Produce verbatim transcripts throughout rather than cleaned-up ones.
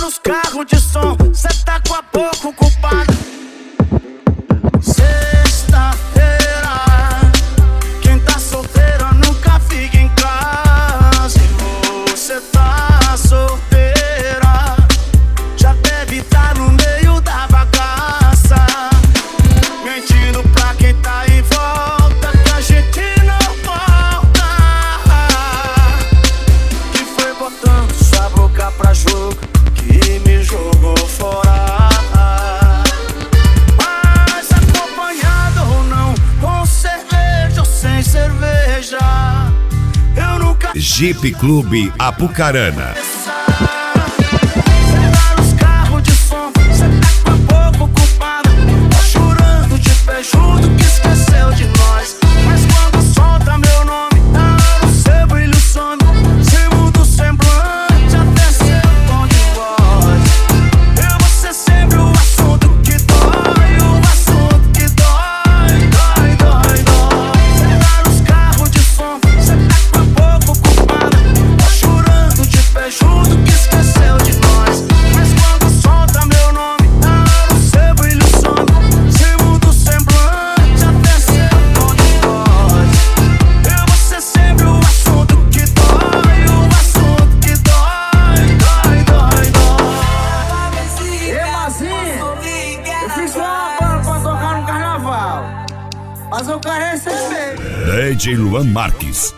vários carros de som, cê tá com a boca ocupada. Sexta-feira, quem tá solteiro nunca fica em casa. E você tá solteira, já deve tá no meio da bagaça, mentindo pra quem tá em volta que a gente não volta. Que foi botando sua boca pra jogo que me jogou fora. Mas acompanhado ou não, com cerveja ou sem cerveja, eu nunca. Jeep Clube Apucarana. Vários carros de som, cê tá com a boca ocupada, tá chorando de pé junto que esqueceu de nós. Mas quando solta meu nome, tá no seu brilho some, se muda o semblante, até seu tom de voz. Eu vou ser sempre o assunto que dói, o assunto que dói, dói, dói, dói. Vários carros de som, cê tá com a boca ocupada, tá chorando de pé junto que esqueceu de nós. Mas quando solta meu nome, tá no seu brilho some, se muda o semblante, até seu tom de voz. Eu vou ser sempre o assunto que dói, o assunto que dói, dói, dói, dói. Ei, Mazinho, eu fiz uma banda pra tocar no carnaval, mas eu quero receber. D J Luan Marques.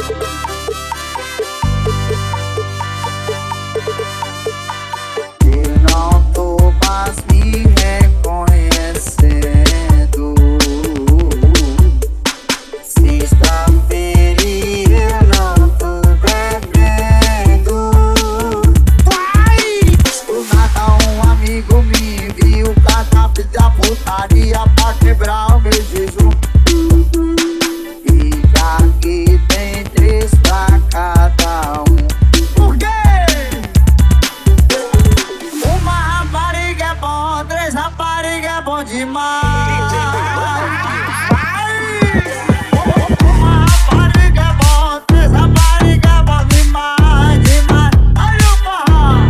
Eu não tô mais me reconhecendo. Sexta-feira e eu não tô bebendo. Vai! Do nada um amigo me viu cantar, pedir a putaria pra quebrar o meu jejum. E já que tem três pra cada um. Por quê? Uma rapariga é bom, três rapariga é bom demais. Uma rapariga é bom, três rapariga é bom demais, demais. Olha o forró.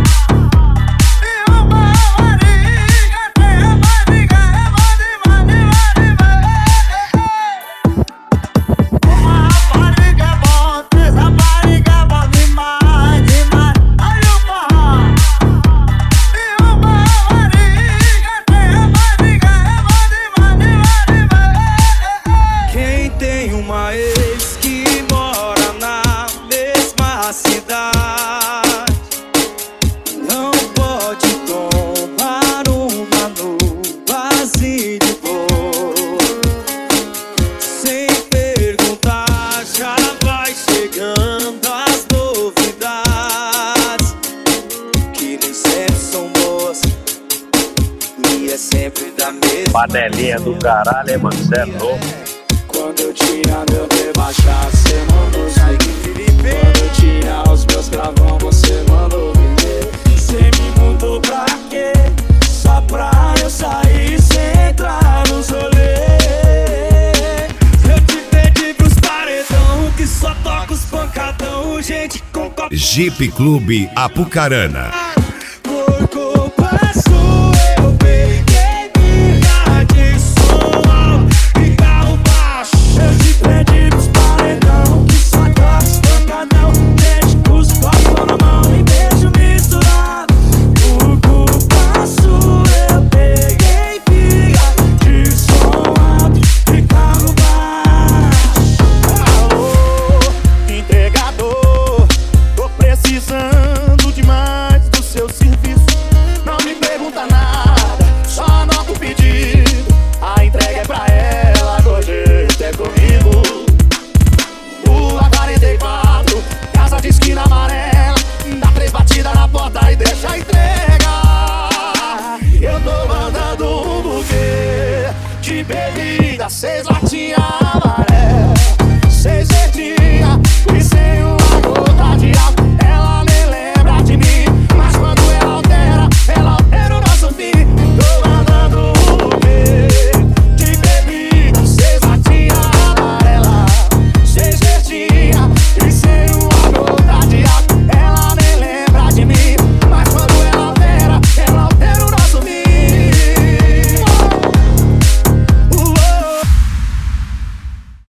E uma rapariga, três rapariga é bom demais, demais, demais. Uma rapariga é bom, três rapariga é bom demais, demais. Olha o forró. E uma rapariga, três rapariga é bom demais, demais, demais. Quem tem uma ex que mora na mesma cidade não pode tomar uma no vazio de boa. Sem perguntar, já vai chegando as novidades, que nem sempre são boas e é sempre da mesma. Panelinha do caralho, hein, mano? Cê é louco. Quando eu tinha meu rebaixar, cê mandou sair. Quando eu tinha os meus gravão, você mandou vender. Cê me mudou pra quê? Só pra eu sair sem entrar nos rolês. Eu te pedi pros paredão, que só toca os pancadão, gente com copo. Jeep Clube Apucarana. Por culpa sua eu peguei birra de som alto e carro baixo. Eu te pedi pros paredão, que só toca os pancadão, deixa os copos na mão e beijo misturado. Por culpa sua eu peguei birra de som alto e carro baixo. Alô, entregador, tô precisando demais do seu serviço. Não me pergunta nada, só anota o pedido. A entrega é pra ela, gorjeta é comigo. Rua quarenta e quatro, casa de esquina amarela. Dá três batidas na porta e deixa a entrega. Eu tô mandando um buquê de bebida, seis latinhas